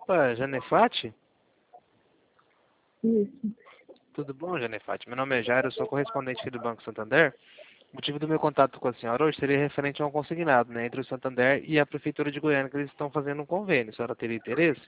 Opa, Janefate? Isso. Tudo bom, Janefate? Meu nome é Jairo, eu sou correspondente aqui do Banco Santander. O motivo do meu contato com a senhora hoje seria referente a um consignado, né, entre o Santander e a Prefeitura de Goiânia, que eles estão fazendo um convênio. A senhora teria interesse?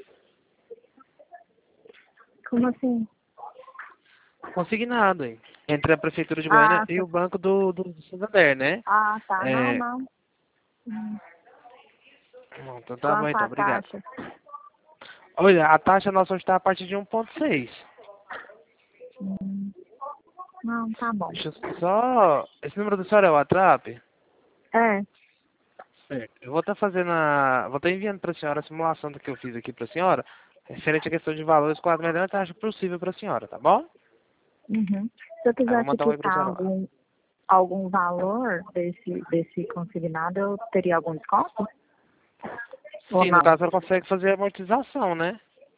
Como assim? Consignado, hein? Entre a Prefeitura de Goiânia Ah, e o Banco do Santander, né? tá. Não, É... não. Hum. Bom, então tá bom, Quanto então. a Obrigado. taxa? Olha, a taxa nossa hoje está a partir de 1,6. Hum. Não, tá bom. Deixa eu só... Esse número do senhor é o WhatsApp? É, Certo. Eu vou estar fazendo a... Vou estar enviando para a senhora a simulação do que eu fiz aqui para a senhora, referente à questão de valores, qual a melhor taxa possível para a senhora, tá bom? uhum. Se eu Aí eu vou quiser te mandar um oi para a quitar senhora lá. algum valor desse consignado, eu teria algum desconto? Ou Sim, no não? caso ela consegue fazer a amortização, né?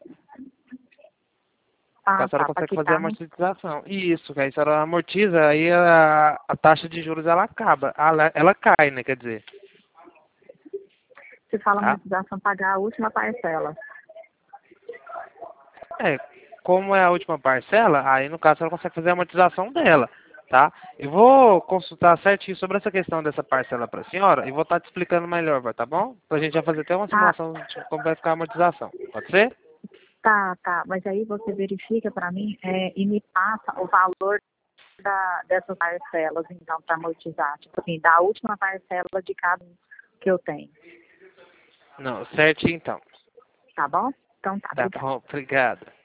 No Ah, caso ela tá. Pra consegue fazer a quitar, né? amortização. Isso, que aí se ela amortiza, aí a taxa de juros ela acaba. Ela cai, né, quer dizer. Você fala Tá? amortização, pagar a última parcela. É, como é a última parcela, aí no caso ela consegue fazer a amortização dela, tá? Eu vou consultar certinho sobre essa questão dessa parcela para a senhora e vou estar te explicando melhor, tá bom? Pra gente já fazer até uma Tá, simulação de como vai ficar a amortização. Pode ser? tá. Mas aí você verifica pra mim e me passa o valor dessas parcelas, então, para amortizar. Tipo assim, da última parcela de cada um que eu tenho. Não, certinho então. Tá bom? Então tá, Tá obrigada. bom, obrigado.